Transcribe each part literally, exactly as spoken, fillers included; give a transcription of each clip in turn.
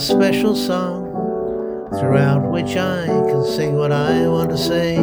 special song throughout which I can sing what I want to say.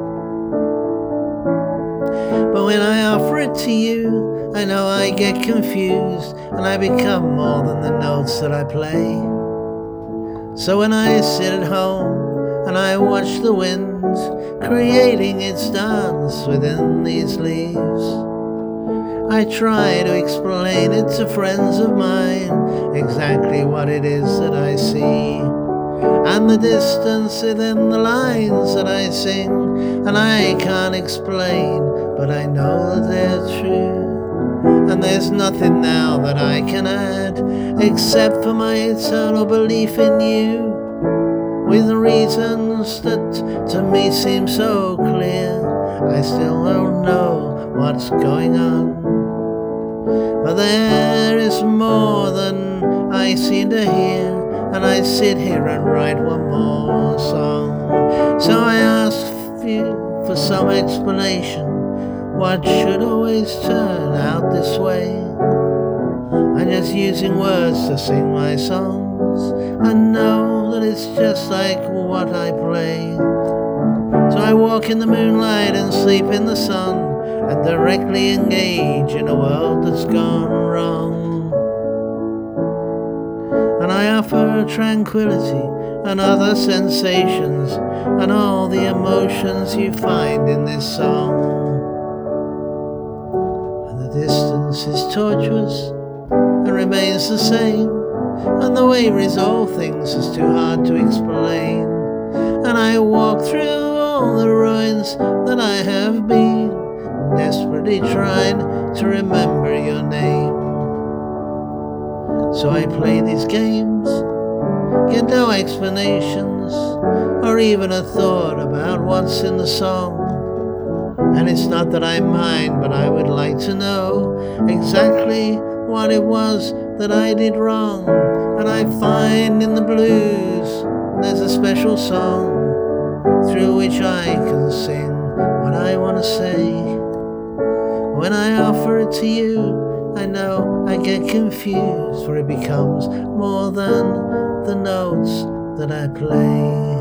But when I offer it to you, I know I get confused, and I become more than the notes that I play. So when I sit at home and I watch the wind creating its dance within these leaves, I try to explain it to friends of mine, exactly what it is that I see, and the distance within the lines that I sing, and I can't explain, but I know that they're true. And there's nothing now that I can add, except for my eternal belief in you, with reasons that to me seem so clear. I still don't know what's going on, but there is more than I seem to hear, and I sit here and write one more song. So I ask you for some explanation. What should always turn out this way? I'm just using words to sing my songs. I know that it's just like what I play. So I walk in the moonlight and sleep in the sun, and directly engage in a world that's gone wrong. And I offer tranquility and other sensations, and all the emotions you find in this song. And the distance is tortuous and remains the same, and the way we resolve things is too hard to explain. And I walk through all the ruins that I have been, desperately trying to remember your name. So I play these games, get no explanations, or even a thought about what's in the song. And it's not that I mind, but I would like to know exactly what it was that I did wrong. And I find in the blues there's a special song through which I can sing what I want to say. When I offer it to you, I know I get confused, for it becomes more than the notes that I play.